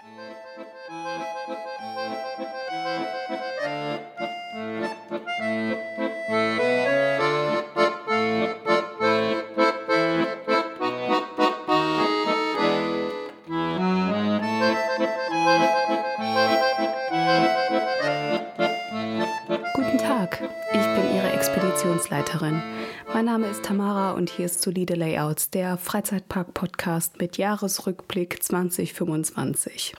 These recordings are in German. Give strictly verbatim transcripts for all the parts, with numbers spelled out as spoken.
Guten Tag, ich bin Ihre Expeditionsleiterin. Mein Name ist Tamara und hier ist Solide Layouts, der Freizeitpark-Podcast mit Jahresrückblick zwanzig fünfundzwanzig.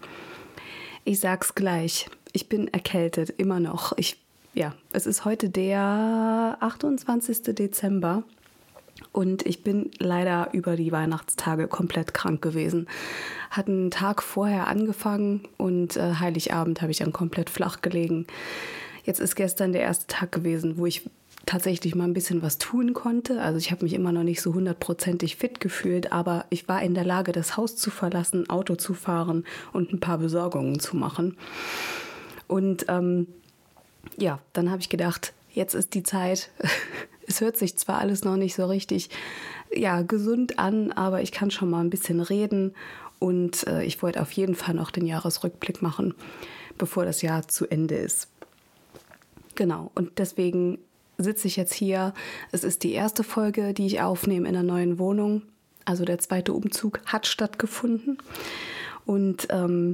Ich sag's gleich, ich bin erkältet, immer noch. Ich, ja, es ist heute der achtundzwanzigster Dezember und ich bin leider über die Weihnachtstage komplett krank gewesen. Hat einen Tag vorher angefangen und äh, Heiligabend habe ich dann komplett flach gelegen. Jetzt ist gestern der erste Tag gewesen, wo ich tatsächlich mal ein bisschen was tun konnte. Also ich habe mich immer noch nicht so hundertprozentig fit gefühlt, aber ich war in der Lage, das Haus zu verlassen, Auto zu fahren und ein paar Besorgungen zu machen. Und ähm, ja, dann habe ich gedacht, jetzt ist die Zeit. Es hört sich zwar alles noch nicht so richtig ja, gesund an, aber ich kann schon mal ein bisschen reden. Und äh, ich wollte auf jeden Fall noch den Jahresrückblick machen, bevor das Jahr zu Ende ist. Genau, und deswegen sitze ich jetzt hier. Es ist die erste Folge, die ich aufnehme in einer neuen Wohnung. Also der zweite Umzug hat stattgefunden. Und ähm,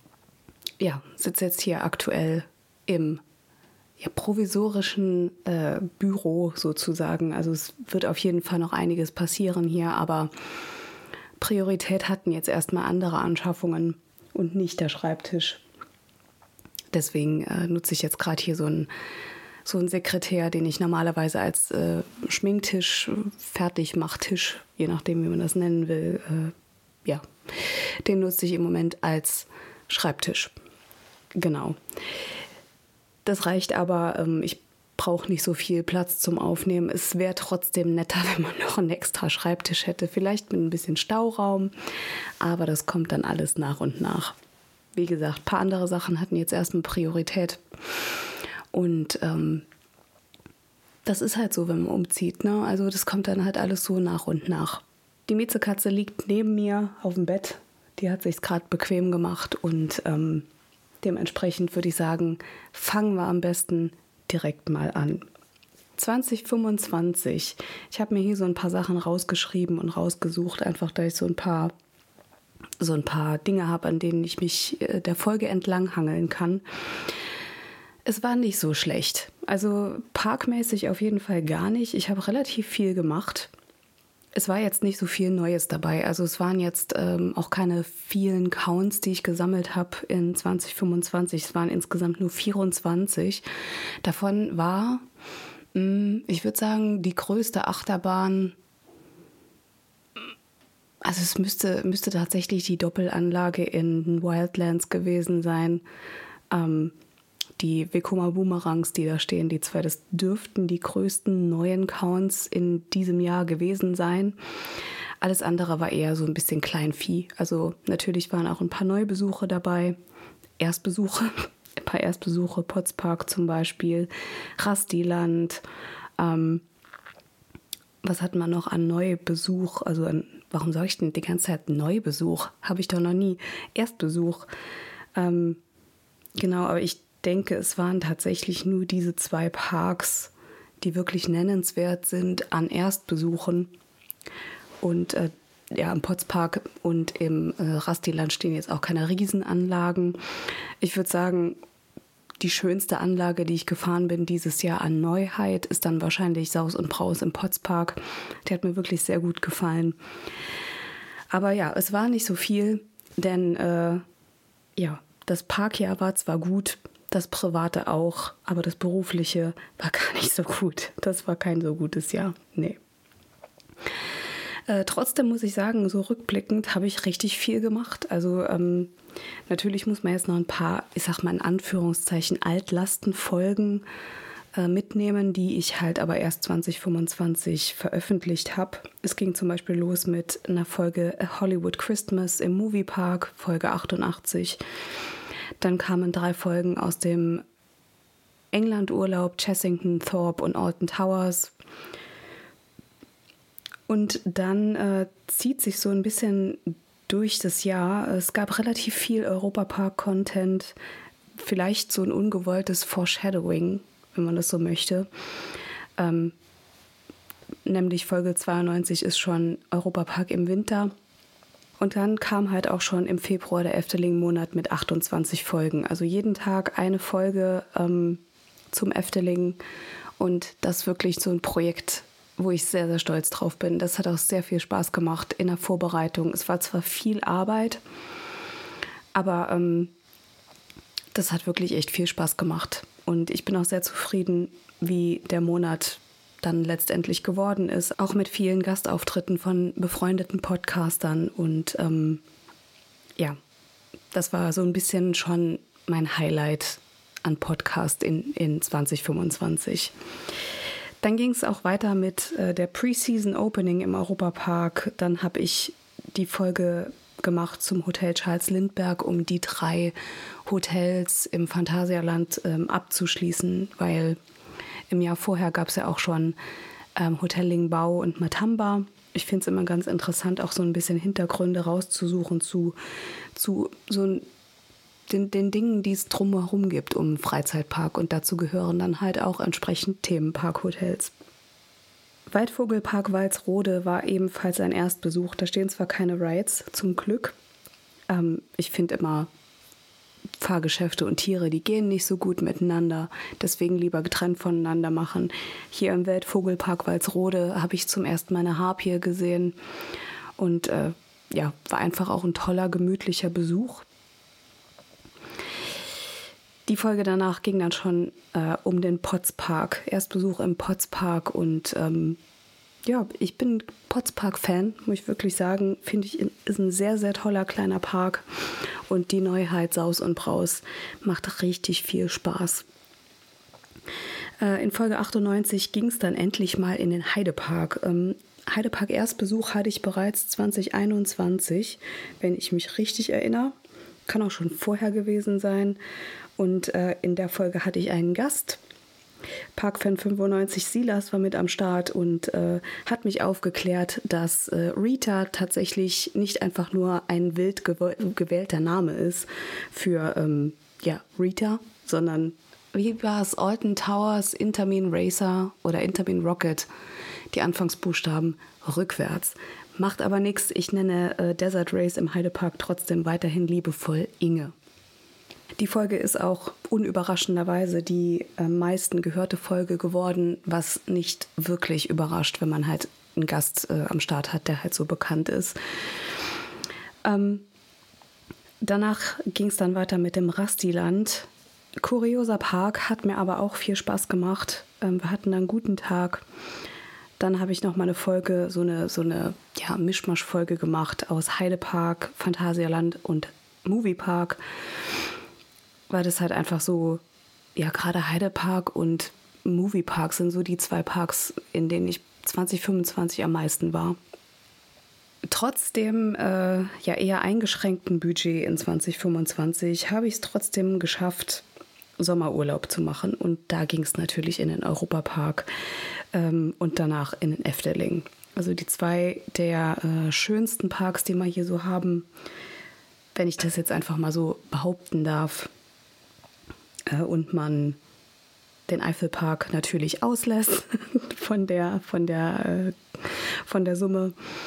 ja, sitze jetzt hier aktuell im ja, provisorischen äh, Büro sozusagen. Also es wird auf jeden Fall noch einiges passieren hier, aber Priorität hatten jetzt erstmal andere Anschaffungen und nicht der Schreibtisch. Deswegen äh, nutze ich jetzt gerade hier so einen so einen Sekretär, den ich normalerweise als äh, Schminktisch, Fertigmachtisch, je nachdem, wie man das nennen will, äh, ja, den nutze ich im Moment als Schreibtisch. Genau. Das reicht aber, ähm, ich brauche nicht so viel Platz zum Aufnehmen. Es wäre trotzdem netter, wenn man noch einen extra Schreibtisch hätte, vielleicht mit ein bisschen Stauraum, aber das kommt dann alles nach und nach. Wie gesagt, ein paar andere Sachen hatten jetzt erstmal Priorität. Und ähm, das ist halt so, wenn man umzieht, ne? Also das kommt dann halt alles so nach und nach. Die Miezekatze liegt neben mir auf dem Bett. Die hat sich gerade bequem gemacht. Und ähm, dementsprechend würde ich sagen, fangen wir am besten direkt mal an. zwanzig fünfundzwanzig. Ich habe mir hier so ein paar Sachen rausgeschrieben und rausgesucht, einfach da ich so ein paar so ein paar Dinge habe, an denen ich mich äh, der Folge entlanghangeln kann. Es war nicht so schlecht. Also parkmäßig auf jeden Fall gar nicht. Ich habe relativ viel gemacht. Es war jetzt nicht so viel Neues dabei. Also es waren jetzt ähm, auch keine vielen Counts, die ich gesammelt habe in zwanzig fünfundzwanzig. Es waren insgesamt nur vierundzwanzig. Davon war, mh, ich würde sagen, die größte Achterbahn. Also es müsste, müsste tatsächlich die Doppelanlage in Wildlands gewesen sein. Ähm, die Vekoma Boomerangs, die da stehen, die zwei, das dürften die größten neuen Counts in diesem Jahr gewesen sein. Alles andere war eher so ein bisschen Kleinvieh. Also natürlich waren auch ein paar Neubesuche dabei. Erstbesuche, ein paar Erstbesuche, Potspark zum Beispiel, Rastiland. Ähm, was hat man noch an Neubesuch, also an Warum sage ich denn die ganze Zeit Neubesuch? Habe ich doch noch nie. Erstbesuch. Ähm, genau, aber ich denke, es waren tatsächlich nur diese zwei Parks, die wirklich nennenswert sind an Erstbesuchen. Und äh, ja, im Potspark und im äh, Rastiland stehen jetzt auch keine Riesenanlagen. Ich würde sagen, die schönste Anlage, die ich gefahren bin dieses Jahr an Neuheit, ist dann wahrscheinlich Saus und Braus im Potspark. Der hat mir wirklich sehr gut gefallen. Aber ja, es war nicht so viel, denn äh, ja, das Parkjahr war zwar gut, das private auch, aber das berufliche war gar nicht so gut. Das war kein so gutes Jahr, nee. Äh, trotzdem muss ich sagen, so rückblickend habe ich richtig viel gemacht. Also ähm, natürlich muss man jetzt noch ein paar, ich sag mal in Anführungszeichen, Altlastenfolgen äh, mitnehmen, die ich halt aber erst zwanzig fünfundzwanzig veröffentlicht habe. Es ging zum Beispiel los mit einer Folge A Hollywood Christmas im Moviepark, Folge achtundachtzig. Dann kamen drei Folgen aus dem England-Urlaub, Chessington, Thorpe und Alton Towers. Und dann äh, zieht sich so ein bisschen durch das Jahr. Es gab relativ viel Europapark-Content, vielleicht so ein ungewolltes Foreshadowing, wenn man das so möchte. Ähm, nämlich Folge zweiundneunzig ist schon Europapark im Winter. Und dann kam halt auch schon im Februar der Efteling-Monat mit achtundzwanzig Folgen. Also jeden Tag eine Folge ähm, zum Efteling. Und das ist wirklich so ein Projekt, wo ich sehr, sehr stolz drauf bin. Das hat auch sehr viel Spaß gemacht in der Vorbereitung. Es war zwar viel Arbeit, aber ähm, das hat wirklich echt viel Spaß gemacht. Und ich bin auch sehr zufrieden, wie der Monat dann letztendlich geworden ist. Auch mit vielen Gastauftritten von befreundeten Podcastern. Und ähm, ja, das war so ein bisschen schon mein Highlight an Podcast in, in zwanzig fünfundzwanzig. Dann ging es auch weiter mit äh, der Pre-Season Opening im Europapark. Dann habe ich die Folge gemacht zum Hotel Charles Lindbergh, um die drei Hotels im Phantasialand ähm, abzuschließen, weil im Jahr vorher gab es ja auch schon ähm, Hotel Lingbao und Matamba. Ich finde es immer ganz interessant, auch so ein bisschen Hintergründe rauszusuchen zu, zu so den, den Dingen, die es drumherum gibt um Freizeitpark. Und dazu gehören dann halt auch entsprechend Themenparkhotels. Waldvogelpark Walsrode war ebenfalls ein Erstbesuch. Da stehen zwar keine Rides, zum Glück. Ähm, ich finde immer, Fahrgeschäfte und Tiere, die gehen nicht so gut miteinander. Deswegen lieber getrennt voneinander machen. Hier im Waldvogelpark Walsrode habe ich zum ersten Mal eine Harpie gesehen. Und äh, ja, war einfach auch ein toller, gemütlicher Besuch. Die Folge danach ging dann schon äh, um den Potspark. Erstbesuch im Potspark und ähm, ja, ich bin Potspark-Fan, muss ich wirklich sagen. Finde ich, ist ein sehr, sehr toller kleiner Park. Und die Neuheit Saus und Braus macht richtig viel Spaß. Äh, in Folge achtundneunzig ging es dann endlich mal in den Heidepark. Ähm, Heidepark Erstbesuch hatte ich bereits zwanzig einundzwanzig, wenn ich mich richtig erinnere. Kann auch schon vorher gewesen sein. Und äh, in der Folge hatte ich einen Gast. Parkfan fünfundneunzig Silas war mit am Start und äh, hat mich aufgeklärt, dass äh, Rita tatsächlich nicht einfach nur ein wild gew- gewählter Name ist für ähm, ja, Rita, sondern wie war es? Alton Towers, Intamin Racer oder Intamin Rocket, die Anfangsbuchstaben rückwärts. Macht aber nichts, ich nenne äh, Desert Race im Heidepark trotzdem weiterhin liebevoll Inge. Die Folge ist auch unüberraschenderweise die am meisten gehörte Folge geworden, was nicht wirklich überrascht, wenn man halt einen Gast äh, am Start hat, der halt so bekannt ist. Ähm, danach ging es dann weiter mit dem Rastiland. Kurioser Park, hat mir aber auch viel Spaß gemacht. Ähm, wir hatten dann einen guten Tag. Dann habe ich noch mal eine Folge, so eine, so eine ja, Mischmasch-Folge gemacht aus Heidepark, Phantasialand und Moviepark. Weil das halt einfach so, ja, gerade Heidepark und Moviepark sind so die zwei Parks, in denen ich zwanzig fünfundzwanzig am meisten war. Trotz dem äh, ja eher eingeschränkten Budget in zwanzig fünfundzwanzig habe ich es trotzdem geschafft, Sommerurlaub zu machen. Und da ging es natürlich in den Europapark ähm, und danach in den Efteling. Also die zwei der äh, schönsten Parks, die wir hier so haben, wenn ich das jetzt einfach mal so behaupten darf. Und man den Eifelpark natürlich auslässt von der, von der, von der Summe.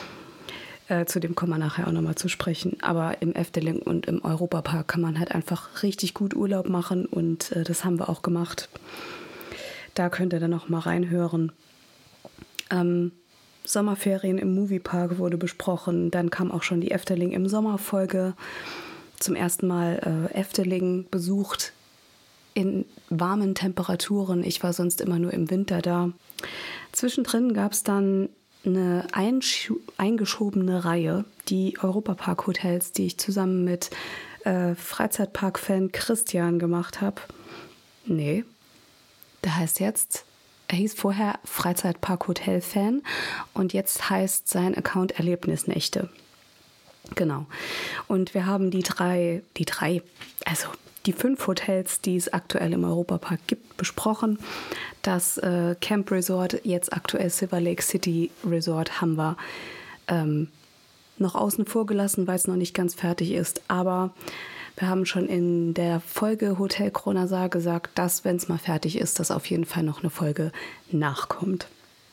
Zu dem kommen wir nachher auch nochmal zu sprechen. Aber im Efteling und im Europapark kann man halt einfach richtig gut Urlaub machen und das haben wir auch gemacht. Da könnt ihr dann noch mal reinhören. Ähm, Sommerferien im Moviepark wurde besprochen. Dann kam auch schon die Efteling im Sommerfolge. Zum ersten Mal äh, Efteling besucht. In warmen Temperaturen. Ich war sonst immer nur im Winter da. Zwischendrin gab es dann eine einsch- eingeschobene Reihe, die Europapark-Hotels, die ich zusammen mit äh, Freizeitpark-Fan Christian gemacht habe. Nee, der heißt jetzt, er hieß vorher Freizeitpark-Hotel-Fan und jetzt heißt sein Account Erlebnisnächte. Genau. Und wir haben die drei, die drei, also die fünf Hotels, die es aktuell im Europapark gibt, besprochen. Das äh, Camp Resort, jetzt aktuell Silver Lake City Resort, haben wir ähm, noch außen vor gelassen, weil es noch nicht ganz fertig ist. Aber wir haben schon in der Folge Hotel Kronasar gesagt, dass, wenn es mal fertig ist, dass auf jeden Fall noch eine Folge nachkommt.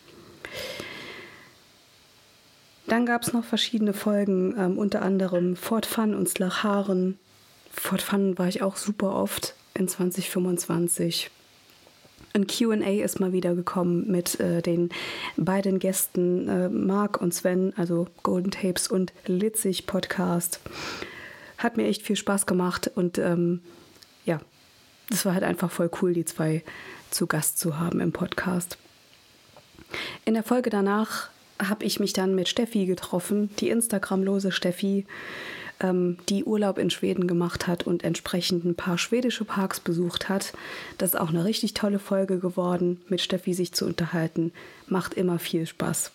Dann gab es noch verschiedene Folgen, ähm, unter anderem Fort Fun und Slacharen. Fort Fun war ich auch super oft in zwanzig fünfundzwanzig. Ein Q and A ist mal wieder gekommen mit äh, den beiden Gästen äh, Marc und Sven, also Golden Tapes und Litzig Podcast. Hat mir echt viel Spaß gemacht und ähm, ja, es war halt einfach voll cool, die zwei zu Gast zu haben im Podcast. In der Folge danach habe ich mich dann mit Steffi getroffen, die Instagramlose Steffi, ähm, die Urlaub in Schweden gemacht hat und entsprechend ein paar schwedische Parks besucht hat. Das ist auch eine richtig tolle Folge geworden, mit Steffi sich zu unterhalten. Macht immer viel Spaß.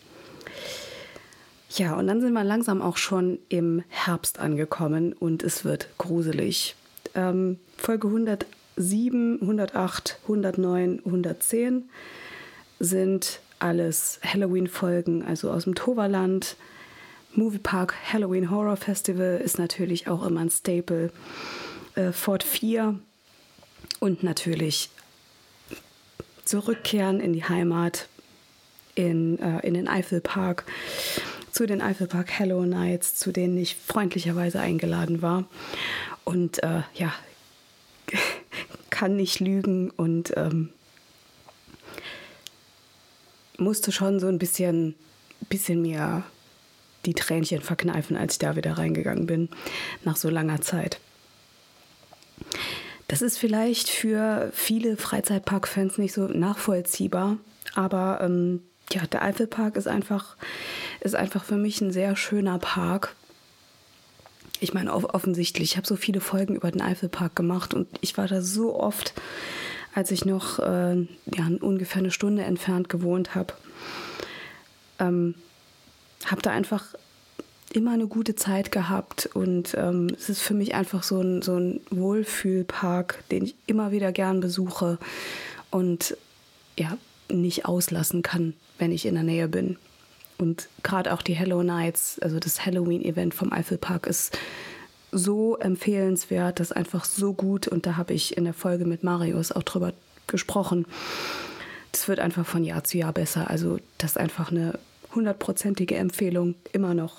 Ja, und dann sind wir langsam auch schon im Herbst angekommen und es wird gruselig. Ähm, Folge hundertsieben, hundertacht, hundertneun, hundertzehn sind alles Halloween-Folgen, also aus dem Toverland. Moviepark Halloween Horror Festival ist natürlich auch immer ein Staple. Äh, Fort vier und natürlich zurückkehren in die Heimat, in, äh, in den Eifelpark, zu den Eifelpark Hallow Nights, zu denen ich freundlicherweise eingeladen war. Und äh, ja, kann nicht lügen und ähm, musste schon so ein bisschen, bisschen mir die Tränchen verkneifen, als ich da wieder reingegangen bin, nach so langer Zeit. Das ist vielleicht für viele Freizeitpark-Fans nicht so nachvollziehbar, aber ähm, ja, der Eifelpark ist einfach, ist einfach für mich ein sehr schöner Park. Ich meine, offensichtlich, ich habe so viele Folgen über den Eifelpark gemacht und ich war da so oft, als ich noch äh, ja, ungefähr eine Stunde entfernt gewohnt habe. Ähm, habe da einfach immer eine gute Zeit gehabt und ähm, es ist für mich einfach so ein, so ein Wohlfühlpark, den ich immer wieder gern besuche und ja, nicht auslassen kann, wenn ich in der Nähe bin. Und gerade auch die Hallow Nights, also das Halloween-Event vom Eifelpark, ist so empfehlenswert, das ist einfach so gut und da habe ich in der Folge mit Marius auch drüber gesprochen. Das wird einfach von Jahr zu Jahr besser, also das ist einfach eine hundertprozentige Empfehlung, immer noch.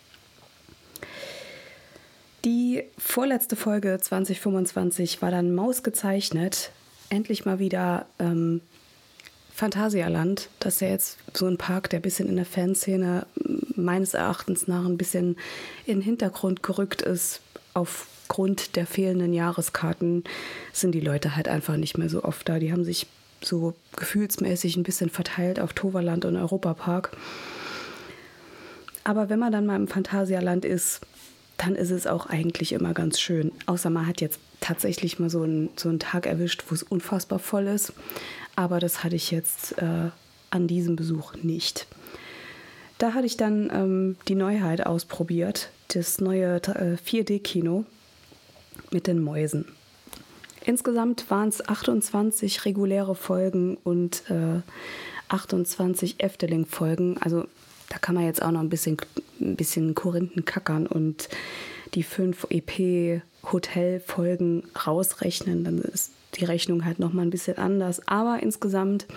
Die vorletzte Folge zwanzig fünfundzwanzig war dann Maus gezeichnet, endlich mal wieder ähm, Phantasialand. Das ist ja jetzt so ein Park, der ein bisschen in der Fanszene meines Erachtens nach ein bisschen in den Hintergrund gerückt ist. Aufgrund der fehlenden Jahreskarten sind die Leute halt einfach nicht mehr so oft da. Die haben sich so gefühlsmäßig ein bisschen verteilt auf Toverland und Europapark. Aber wenn man dann mal im Phantasialand ist, dann ist es auch eigentlich immer ganz schön. Außer man hat jetzt tatsächlich mal so einen, so einen Tag erwischt, wo es unfassbar voll ist. Aber das hatte ich jetzt äh, an diesem Besuch nicht. Da hatte ich dann ähm, die Neuheit ausprobiert, das neue äh, vier D-Kino mit den Mäusen. Insgesamt waren es achtundzwanzig reguläre Folgen und äh, achtundzwanzig Efteling-Folgen. Also da kann man jetzt auch noch ein bisschen, ein bisschen Korinthen kackern und die fünf E P-Hotel-Folgen rausrechnen. Dann ist die Rechnung halt noch mal ein bisschen anders. Aber insgesamt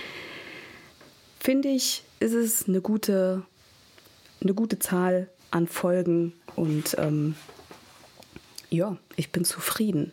finde ich, ist es eine gute, eine gute Zahl an Folgen und ähm, ja, ich bin zufrieden.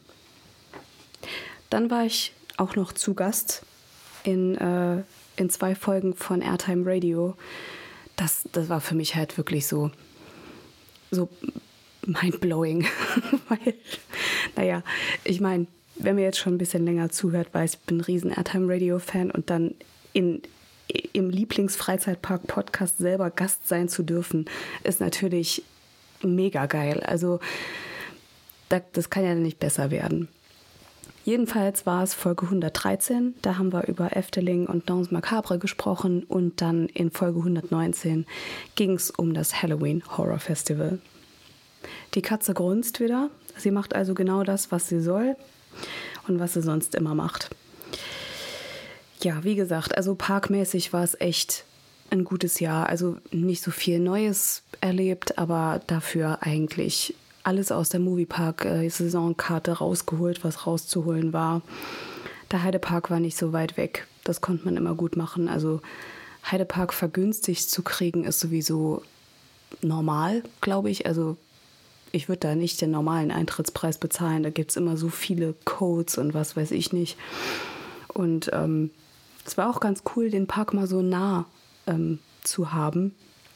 Dann war ich auch noch zu Gast in, äh, in zwei Folgen von Airtime Radio. Das, das war für mich halt wirklich so, so mindblowing. Weil, naja, ich meine, wenn mir jetzt schon ein bisschen länger zuhört, weiß, ich bin ein riesen Airtime Radio-Fan und dann in, im Lieblingsfreizeitpark-Podcast selber Gast sein zu dürfen, ist natürlich mega geil. Also das, das kann ja nicht besser werden. Jedenfalls war es Folge hundertdreizehn, da haben wir über Efteling und Danse Macabre gesprochen und dann in Folge hundertneunzehn ging es um das Halloween Horror Festival. Die Katze grunzt wieder, sie macht also genau das, was sie soll und was sie sonst immer macht. Ja, wie gesagt, also parkmäßig war es echt ein gutes Jahr. Also nicht so viel Neues erlebt, aber dafür eigentlich alles aus der Moviepark-Saisonkarte rausgeholt, was rauszuholen war. Der Heidepark war nicht so weit weg. Das konnte man immer gut machen. Also Heidepark vergünstigt zu kriegen ist sowieso normal, glaube ich. Also ich würde da nicht den normalen Eintrittspreis bezahlen. Da gibt es immer so viele Codes und was weiß ich nicht. Und ähm, es war auch ganz cool, den Park mal so nah ähm, zu haben.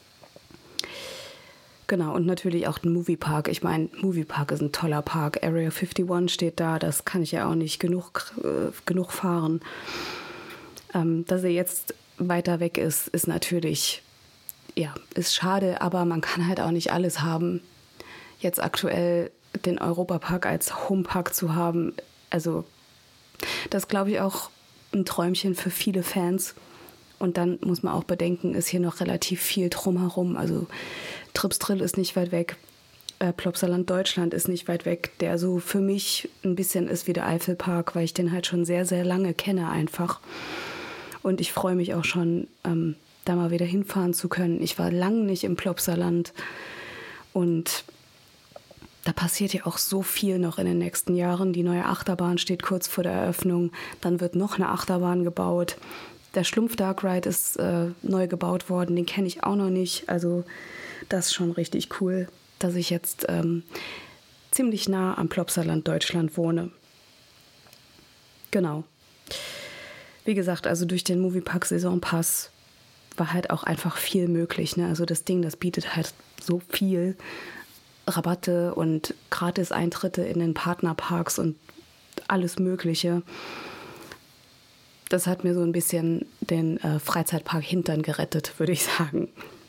Genau, und natürlich auch den Moviepark. Ich meine, Moviepark ist ein toller Park. Area einundfünfzig steht da, das kann ich ja auch nicht genug, äh, genug fahren. Ähm, dass er jetzt weiter weg ist, ist natürlich, ja, ist schade, aber man kann halt auch nicht alles haben. Jetzt aktuell den Europapark als Homepark zu haben, also das glaube ich auch ein Träumchen für viele Fans. Und dann muss man auch bedenken, ist hier noch relativ viel drumherum. Also Tripsdrill ist nicht weit weg, äh, Plopsaland Deutschland ist nicht weit weg, der so für mich ein bisschen ist wie der Eifelpark, weil ich den halt schon sehr, sehr lange kenne einfach. Und ich freue mich auch schon, ähm, da mal wieder hinfahren zu können. Ich war lange nicht im Plopsaland und da passiert ja auch so viel noch in den nächsten Jahren. Die neue Achterbahn steht kurz vor der Eröffnung, dann wird noch eine Achterbahn gebaut. Der Schlumpf Dark Ride ist äh, neu gebaut worden, den kenne ich auch noch nicht. Also das ist schon richtig cool, dass ich jetzt ähm, ziemlich nah am Plopsaland Deutschland wohne. Genau. Wie gesagt, also durch den Moviepark Saisonpass war halt auch einfach viel möglich. Ne? Also das Ding, das bietet halt so viel Rabatte und Gratis-Eintritte in den Partnerparks und alles Mögliche. Das hat mir so ein bisschen den äh, Freizeitpark Hintern gerettet, würde ich sagen.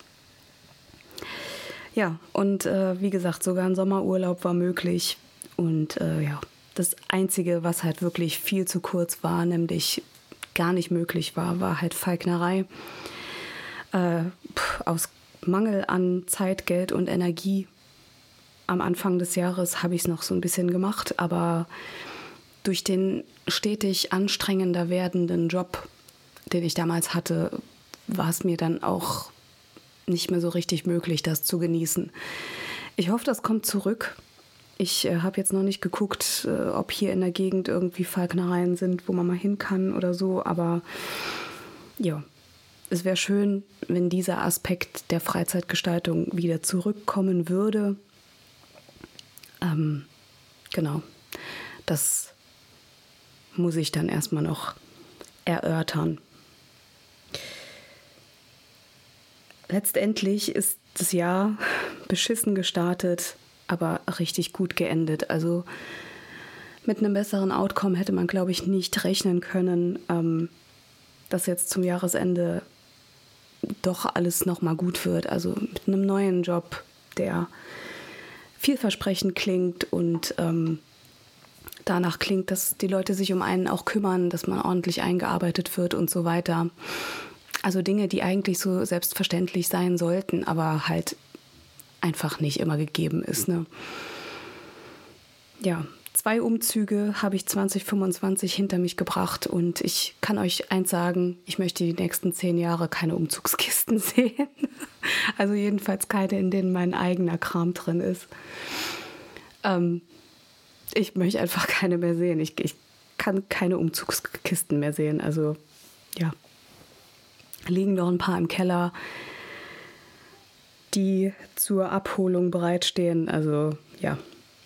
Ja, und äh, wie gesagt, sogar ein Sommerurlaub war möglich. Und äh, ja, das Einzige, was halt wirklich viel zu kurz war, nämlich gar nicht möglich war, war halt Falknerei. Äh, pff, aus Mangel an Zeit, Geld und Energie am Anfang des Jahres habe ich es noch so ein bisschen gemacht, aber durch den stetig anstrengender werdenden Job, den ich damals hatte, war es mir dann auch nicht mehr so richtig möglich, das zu genießen. Ich hoffe, das kommt zurück. Ich äh, habe jetzt noch nicht geguckt, äh, ob hier in der Gegend irgendwie Falknereien sind, wo man mal hin kann oder so, aber ja, es wäre schön, wenn dieser Aspekt der Freizeitgestaltung wieder zurückkommen würde. Ähm, genau, das muss ich dann erstmal noch erörtern. Letztendlich ist das Jahr beschissen gestartet, aber richtig gut geendet. Also mit einem besseren Outcome hätte man, glaube ich, nicht rechnen können, ähm, dass jetzt zum Jahresende doch alles nochmal gut wird. Also mit einem neuen Job, der vielversprechend klingt und ähm, danach klingt, dass die Leute sich um einen auch kümmern, dass man ordentlich eingearbeitet wird und so weiter. Also Dinge, die eigentlich so selbstverständlich sein sollten, aber halt einfach nicht immer gegeben ist. Ne? Ja, zwei Umzüge habe ich zwanzig fünfundzwanzig hinter mich gebracht und ich kann euch eins sagen, ich möchte die nächsten zehn Jahre keine Umzugskisten sehen. Also jedenfalls keine, in denen mein eigener Kram drin ist. Ähm, ich möchte einfach keine mehr sehen. Ich, ich kann keine Umzugskisten mehr sehen. Also ja, liegen noch ein paar im Keller, die zur Abholung bereitstehen. Also ja.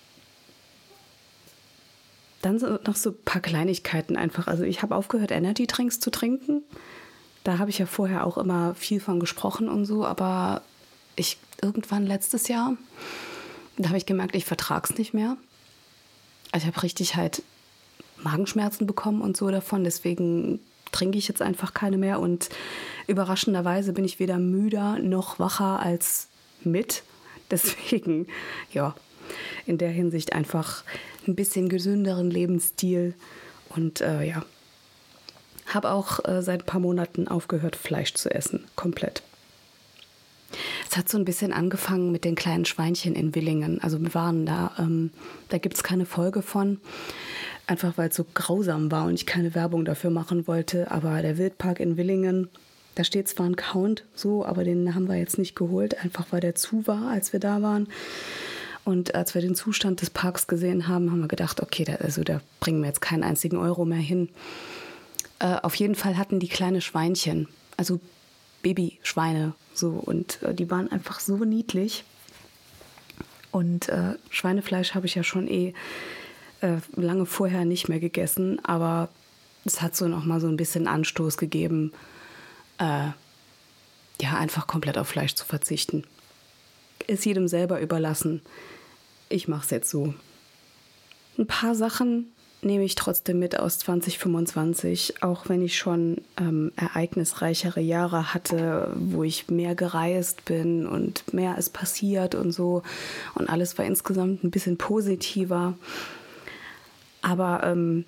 Dann so, noch so ein paar Kleinigkeiten einfach. Also ich habe aufgehört, Energy-Drinks zu trinken. Da habe ich ja vorher auch immer viel von gesprochen und so. Aber ich irgendwann letztes Jahr, da habe ich gemerkt, ich vertrage es nicht mehr. Also ich habe richtig halt Magenschmerzen bekommen und so davon. Deswegen trinke ich jetzt einfach keine mehr. Und überraschenderweise bin ich weder müder noch wacher als mit. Deswegen, ja, in der Hinsicht einfach ein bisschen gesünderen Lebensstil. Und äh, ja, habe auch äh, seit ein paar Monaten aufgehört, Fleisch zu essen. Komplett. Es hat so ein bisschen angefangen mit den kleinen Schweinchen in Willingen. Also wir waren da, ähm, da gibt es keine Folge von. Einfach weil es so grausam war und ich keine Werbung dafür machen wollte. Aber der Wildpark in Willingen, Da steht zwar ein Count so, aber den haben wir jetzt nicht geholt, einfach weil der zu war, als wir da waren. Und als wir den Zustand des Parks gesehen haben, haben wir gedacht, okay, da, also da bringen wir jetzt keinen einzigen Euro mehr hin. Äh, auf jeden Fall hatten die kleine Schweinchen, also Babyschweine, so, und äh, die waren einfach so niedlich. Und äh, Schweinefleisch habe ich ja schon eh äh, lange vorher nicht mehr gegessen, aber es hat so noch mal so ein bisschen Anstoß gegeben, äh, ja, einfach komplett auf Fleisch zu verzichten. Ist jedem selber überlassen. Ich mache es jetzt so. Ein paar Sachen nehme ich trotzdem mit aus zwanzig fünfundzwanzig, auch wenn ich schon ähm, ereignisreichere Jahre hatte, wo ich mehr gereist bin und mehr ist passiert und so. Und alles war insgesamt ein bisschen positiver. Aber ähm,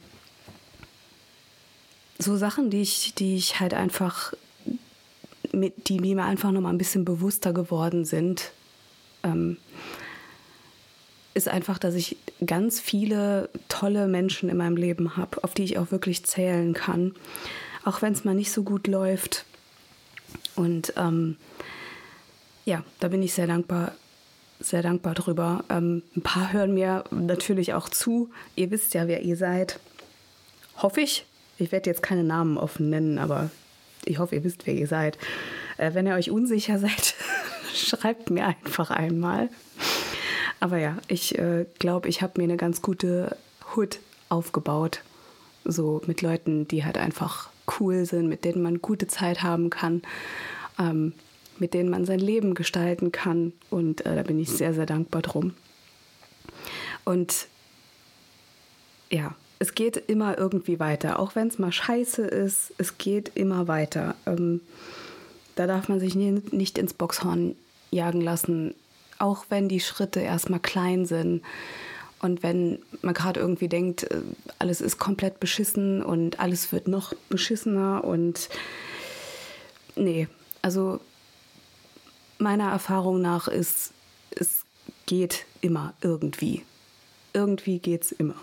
so Sachen, die ich, die ich halt einfach, mit, die, die mir einfach noch mal ein bisschen bewusster geworden sind, ähm, ist einfach, dass ich ganz viele tolle Menschen in meinem Leben habe, auf die ich auch wirklich zählen kann, auch wenn es mal nicht so gut läuft. Und ähm, ja, da bin ich sehr dankbar, sehr dankbar drüber. Ähm, ein paar hören mir natürlich auch zu. Ihr wisst ja, wer ihr seid. Hoffe ich. Ich werde jetzt keine Namen offen nennen, aber ich hoffe, ihr wisst, wer ihr seid. Äh, wenn ihr euch unsicher seid, schreibt mir einfach einmal. Aber ja, ich äh, glaube, ich habe mir eine ganz gute Hood aufgebaut. So mit Leuten, die halt einfach cool sind, mit denen man gute Zeit haben kann, ähm, mit denen man sein Leben gestalten kann. Und äh, da bin ich sehr, sehr dankbar drum. Und ja, es geht immer irgendwie weiter. Auch wenn es mal scheiße ist, es geht immer weiter. Ähm, da darf man sich nie, nicht ins Boxhorn jagen lassen. Auch wenn die Schritte erstmal klein sind und wenn man gerade irgendwie denkt, alles ist komplett beschissen und alles wird noch beschissener und nee, also meiner Erfahrung nach ist, es geht immer irgendwie. Irgendwie geht's immer.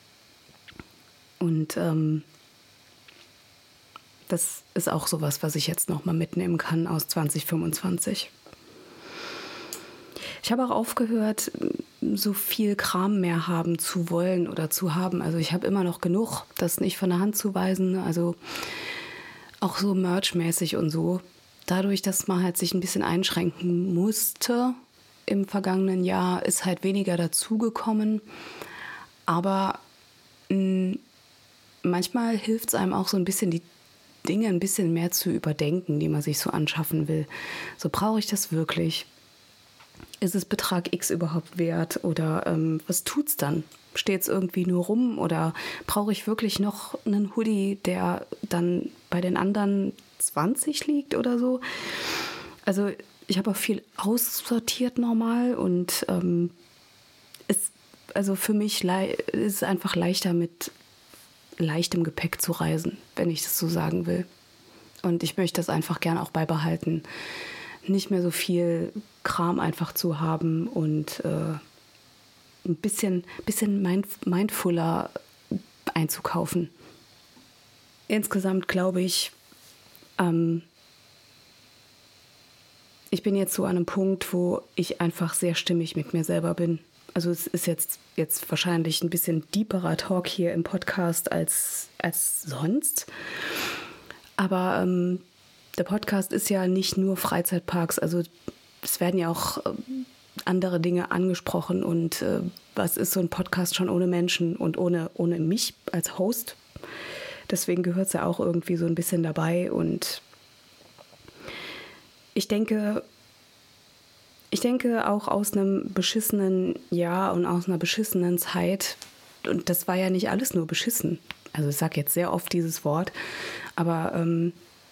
Und ähm, das ist auch sowas, was ich jetzt nochmal mitnehmen kann aus zwanzig fünfundzwanzig. Ich habe auch aufgehört, so viel Kram mehr haben zu wollen oder zu haben. Also ich habe immer noch genug, das nicht von der Hand zu weisen. Also auch so merchmäßig und so. Dadurch, dass man halt sich ein bisschen einschränken musste im vergangenen Jahr, ist halt weniger dazugekommen. Aber mh, manchmal hilft es einem auch so ein bisschen, die Dinge ein bisschen mehr zu überdenken, die man sich so anschaffen will. So, brauche ich das wirklich? Ist es Betrag X überhaupt wert? Oder ähm, was tut's dann? Steht es irgendwie nur rum? Oder brauche ich wirklich noch einen Hoodie, der dann bei den anderen zwanzig liegt oder so? Also ich habe auch viel aussortiert normal und ähm, ist also für mich le- ist es einfach leichter mit leichtem Gepäck zu reisen, wenn ich das so sagen will. Und ich möchte das einfach gern auch beibehalten. Nicht mehr so viel Kram einfach zu haben und äh, ein bisschen, bisschen mind, mindfuller einzukaufen. Insgesamt glaube ich, ähm, ich bin jetzt so an einem Punkt, wo ich einfach sehr stimmig mit mir selber bin. Also es ist jetzt, jetzt wahrscheinlich ein bisschen deeperer Talk hier im Podcast als, als sonst. Aber ähm, der Podcast ist ja nicht nur Freizeitparks, also es werden ja auch äh, andere Dinge angesprochen und äh, was ist so ein Podcast schon ohne Menschen und ohne, ohne mich als Host? Deswegen gehört es ja auch irgendwie so ein bisschen dabei und ich denke, ich denke auch aus einem beschissenen Jahr und aus einer beschissenen Zeit, und das war ja nicht alles nur beschissen, also ich sage jetzt sehr oft dieses Wort, aber ähm,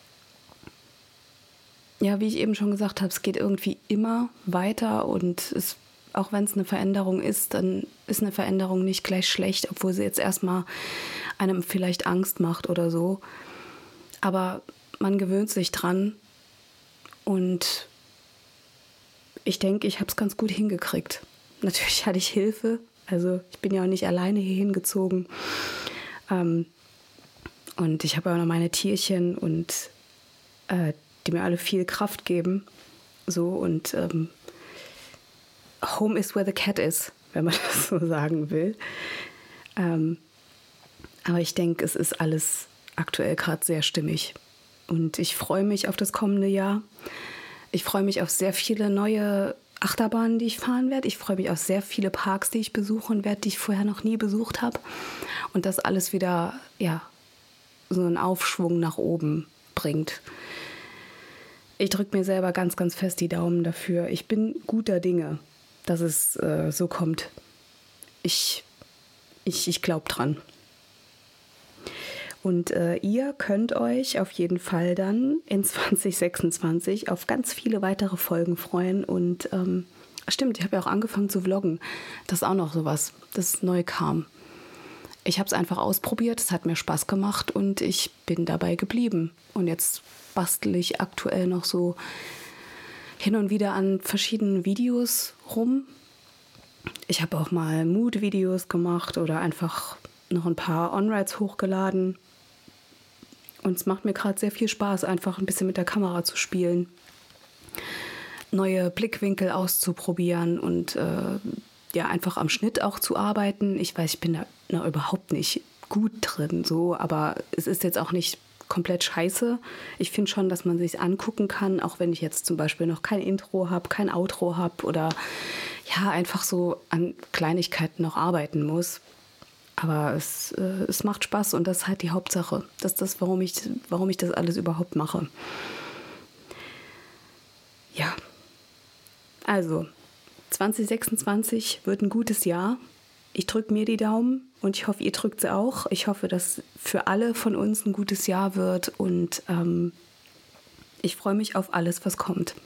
ja, wie ich eben schon gesagt habe, es geht irgendwie immer weiter und es, auch wenn es eine Veränderung ist, dann ist eine Veränderung nicht gleich schlecht, obwohl sie jetzt erstmal einem vielleicht Angst macht oder so. Aber man gewöhnt sich dran und ich denke, ich habe es ganz gut hingekriegt. Natürlich hatte ich Hilfe, also ich bin ja auch nicht alleine hier hingezogen. Ähm, und ich habe auch noch meine Tierchen und äh, die mir alle viel Kraft geben. So und ähm, Home is where the cat is, wenn man das so sagen will. Ähm, aber ich denke, es ist alles aktuell gerade sehr stimmig. Und ich freue mich auf das kommende Jahr. Ich freue mich auf sehr viele neue Achterbahnen, die ich fahren werde. Ich freue mich auf sehr viele Parks, die ich besuchen werde, die ich vorher noch nie besucht habe. Und das alles wieder, ja, so einen Aufschwung nach oben bringt. Ich drücke mir selber ganz, ganz fest die Daumen dafür. Ich bin guter Dinge, dass es äh, so kommt. Ich, ich, ich glaube dran. Und äh, ihr könnt euch auf jeden Fall dann in zwanzig sechsundzwanzig auf ganz viele weitere Folgen freuen. Und ähm, stimmt, ich habe ja auch angefangen zu vloggen. Das ist auch noch sowas, das neu kam. Ich habe es einfach ausprobiert, es hat mir Spaß gemacht und ich bin dabei geblieben. Und jetzt bastel ich aktuell noch so hin und wieder an verschiedenen Videos rum. Ich habe auch mal Mood-Videos gemacht oder einfach noch ein paar On-Rides hochgeladen. Und es macht mir gerade sehr viel Spaß, einfach ein bisschen mit der Kamera zu spielen, neue Blickwinkel auszuprobieren und äh, ja, einfach am Schnitt auch zu arbeiten. Ich weiß, ich bin da noch überhaupt nicht gut drin, so, aber es ist jetzt auch nicht komplett scheiße. Ich finde schon, dass man sich angucken kann, auch wenn ich jetzt zum Beispiel noch kein Intro habe, kein Outro habe oder ja, einfach so an Kleinigkeiten noch arbeiten muss. Aber es, äh, es macht Spaß und das ist halt die Hauptsache. Das ist das, warum ich, warum ich das alles überhaupt mache. Ja, also zwanzig sechsundzwanzig wird ein gutes Jahr. Ich drücke mir die Daumen und ich hoffe, ihr drückt sie auch. Ich hoffe, dass für alle von uns ein gutes Jahr wird und ähm, ich freue mich auf alles, was kommt.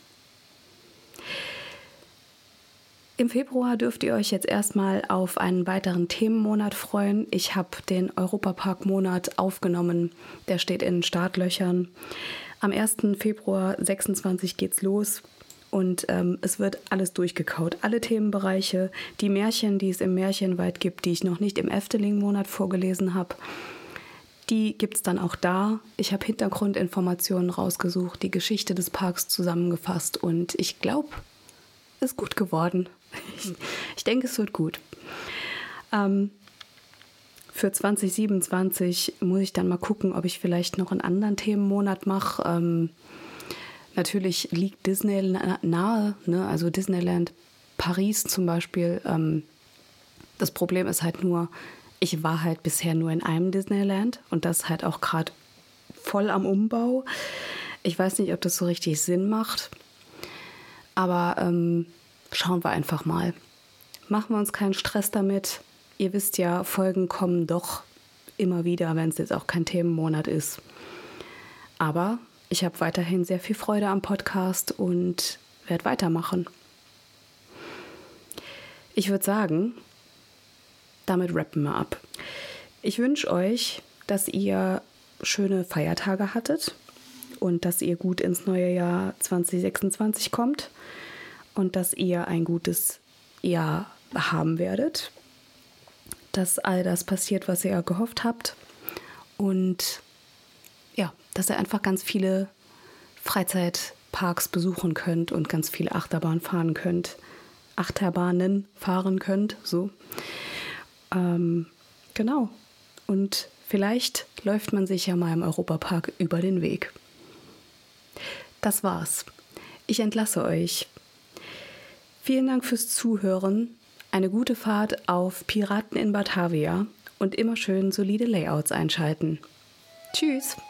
Im Februar dürft ihr euch jetzt erstmal auf einen weiteren Themenmonat freuen. Ich habe den Europapark-Monat aufgenommen. Der steht in den Startlöchern. Am ersten Februar sechsundzwanzig geht's los. Und ähm, es wird alles durchgekaut. Alle Themenbereiche, die Märchen, die es im Märchenwald gibt, die ich noch nicht im Efteling-Monat vorgelesen habe, die gibt es dann auch da. Ich habe Hintergrundinformationen rausgesucht, die Geschichte des Parks zusammengefasst und ich glaube, es ist gut geworden. Ich, ich denke, es wird gut. Ähm, für zwanzig siebenundzwanzig muss ich dann mal gucken, ob ich vielleicht noch einen anderen Themenmonat mache. Ähm, Natürlich liegt Disney nahe, ne? Also Disneyland Paris zum Beispiel. Ähm, das Problem ist halt nur, ich war halt bisher nur in einem Disneyland und das halt auch gerade voll am Umbau. Ich weiß nicht, ob das so richtig Sinn macht, aber ähm, schauen wir einfach mal. Machen wir uns keinen Stress damit. Ihr wisst ja, Folgen kommen doch immer wieder, wenn es jetzt auch kein Themenmonat ist. Aber ich habe weiterhin sehr viel Freude am Podcast und werde weitermachen. Ich würde sagen, damit rappen wir ab. Ich wünsche euch, dass ihr schöne Feiertage hattet und dass ihr gut ins neue Jahr zwanzig sechsundzwanzig kommt und dass ihr ein gutes Jahr haben werdet, dass all das passiert, was ihr gehofft habt und ja, dass ihr einfach ganz viele Freizeitparks besuchen könnt und ganz viele Achterbahnen fahren könnt. Achterbahnen fahren könnt, so. Ähm, genau. Und vielleicht läuft man sich ja mal im Europapark über den Weg. Das war's. Ich entlasse euch. Vielen Dank fürs Zuhören. Eine gute Fahrt auf Piraten in Batavia und immer schön solide Layouts einschalten. Tschüss!